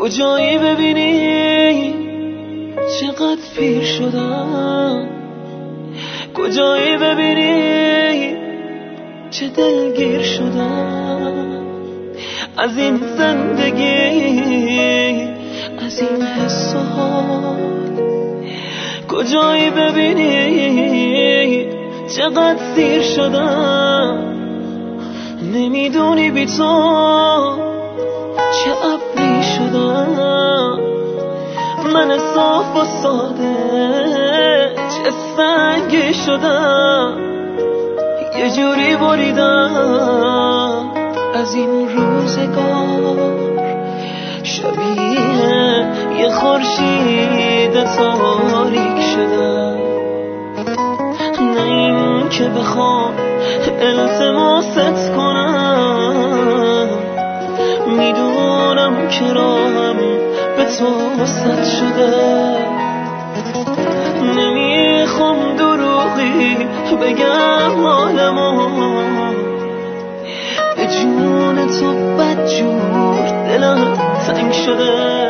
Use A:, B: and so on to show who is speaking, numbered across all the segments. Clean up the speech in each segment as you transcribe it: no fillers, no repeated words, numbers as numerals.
A: کجایی ببینی چقدر پیر شدم، کجایی ببینی چه دلگیر شدم از این زندگی، از این حس و حال. کجایی ببینی چقدر سیر شدم، نمیدونی بی تو چه ابری شدم. من صاف و ساده چه سنگی شدم، یه جوری بریدم از این روزگار، شبیه یه خورشید تاریک شدم. نه این که بخوام التماست کنم، میدونم که راهم به تو سد شده. نمیخوام دروغی بگم حالمو، به جون تو بدجور دلم تنگ شده.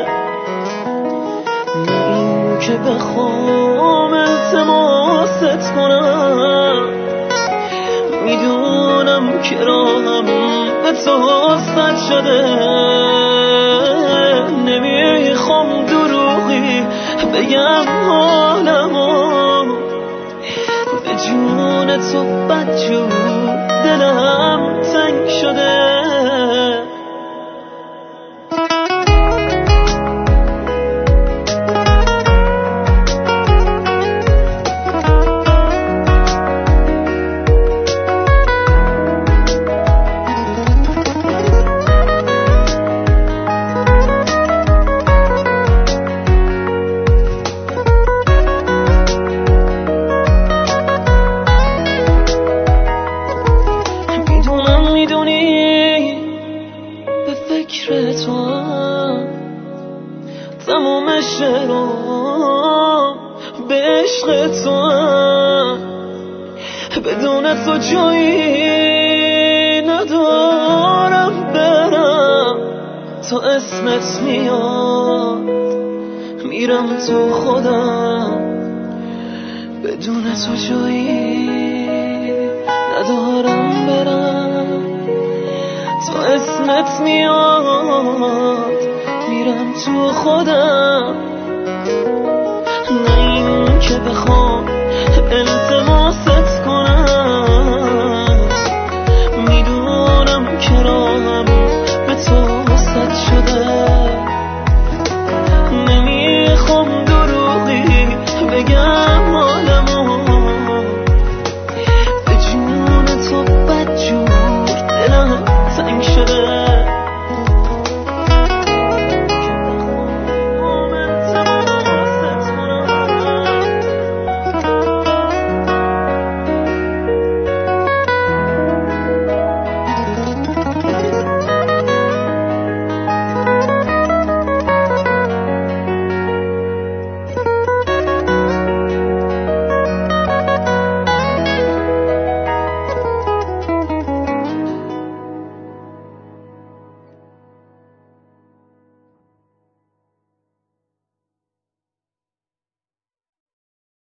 A: نه این که بخوام التماست کنم، میدونم که راهم به تو سد شده. نمیخوام دروغی بگم حالمو، به جون تو بدجور دلم تنگ شده. فکر تو هم تمام شعرام به عشق تو هم، بدون تو جایی ندارم برم. تا اسمت میاد میرم تو خودم، بدون تو جایی ندارم برم. تا اسمت میاد میرم تو خودم. نه این که بخوام التماست کنم، میدونم که راهم به تو سد شده. نمیخوام دروغی بگم